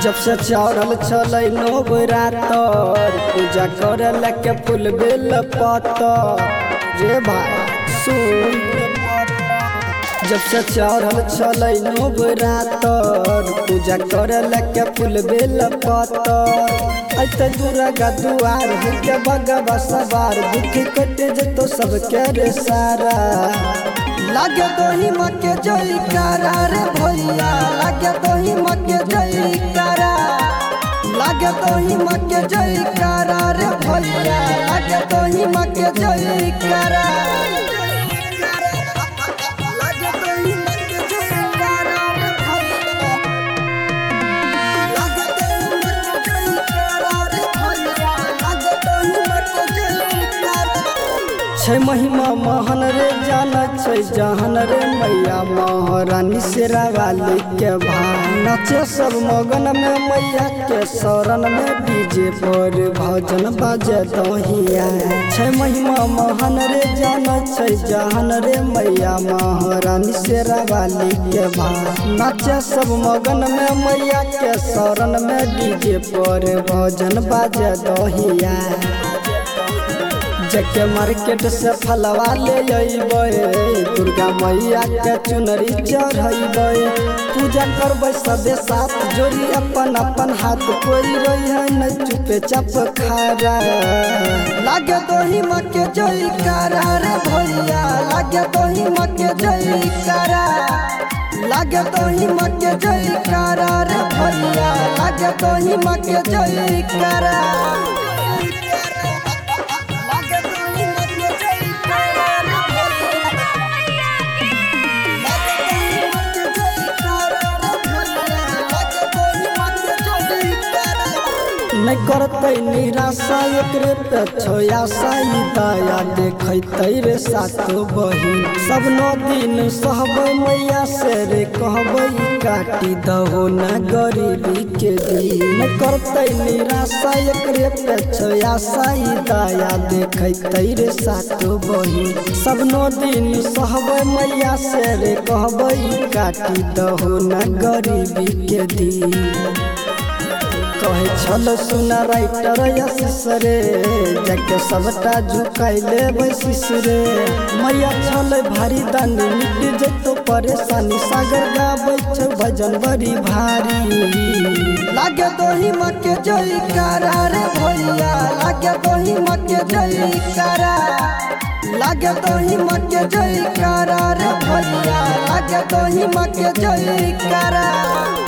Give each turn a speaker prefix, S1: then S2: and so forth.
S1: जब से चढ़ल छलै नवरातर पूजा करे लेके फूल बेल पत्तर रे भाई सुन। जब से चढ़ल छलै नवरातर पूजा करे लेके फूल बेल पत्तर अत दुर्गा दुआर के बगवा सवार दुख कटे जतो सबके रे सारा लागे दोही मके जयकारा रे भैया लागे दोही मके जयकारा लागे दोही मके जयकारा रे भैया लागे दोही मके जयकारा लागे दोही मके जयकारा रे भैया लागे दोही मके जयकारा रे भैया लागे दोही मके जयकारा छै महिमा महान रे जाना छै जहान रे मैया महारानी शेरावाली के भान नचे सब मगन में मैया के शरण में डीजे पर भजन बाजे दहिया छै महिमा महान रे जाना छै जहान रे मैया महारानी शेरावाली के भान नचे सब मगन में मैया के शरण में डीजे पर भजन बाजे दहिया जके मार्केट से फलवा ले अइबै दुर्गा मैया के चुनरी चढ़ैबै पूजा करबै सबे साथ जोड़ी अपन अपन हाथ कोई रही न चुपे चाप खारा लागे दोही मके जयकारा रे भैया लागे दोही मके जयकारा लागे दोही मके जयकारा रे भैया लागे दोही मके जयकारा नहीं करते निराशा एकरे पे छोयाशा दया देखते रे सातो बहिन सब नौ दिन सहबै मैया से रे कहबै काटी दहो ना गरीबी के दिन नहीं करते निराशा एकरे पे छोयाशा दया देखते रे सातो बहिन सब नौ दिन सहबै मैया से रे कहबै काटी दहो ना गरीबी के दिन कहे छल सुना राइटर आशीष रे जके सबटा झुकाई लेबै शीश रे मैया छल भारी दानी मिट जतो परेशानी सागर गाबै छ भजन बड़ी भारी लागे दोही मके जयकारा रे भैया लागे दोही मके जयकारा लागे दोही मके जयकारा रे भैया लागे दोही मके जयकारा।